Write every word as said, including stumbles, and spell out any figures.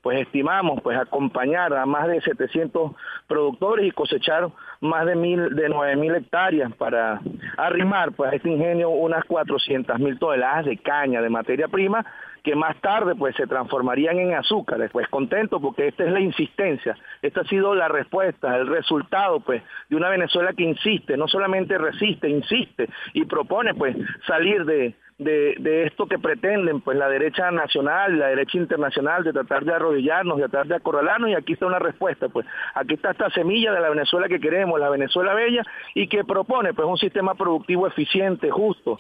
pues estimamos pues acompañar a más de setecientos productores y cosechar más de mil, de nueve mil hectáreas para arrimar pues a este ingenio unas cuatrocientas mil toneladas de caña, de materia prima, que más tarde pues se transformarían en azúcares. Pues contento porque esta es la insistencia, esta ha sido la respuesta, el resultado pues de una Venezuela que insiste, no solamente resiste, insiste y propone pues salir de, de, de esto que pretenden pues la derecha nacional, la derecha internacional, de tratar de arrodillarnos, de tratar de acorralarnos, y aquí está una respuesta, pues aquí está esta semilla de la Venezuela que queremos, la Venezuela bella, y que propone pues un sistema productivo eficiente, justo.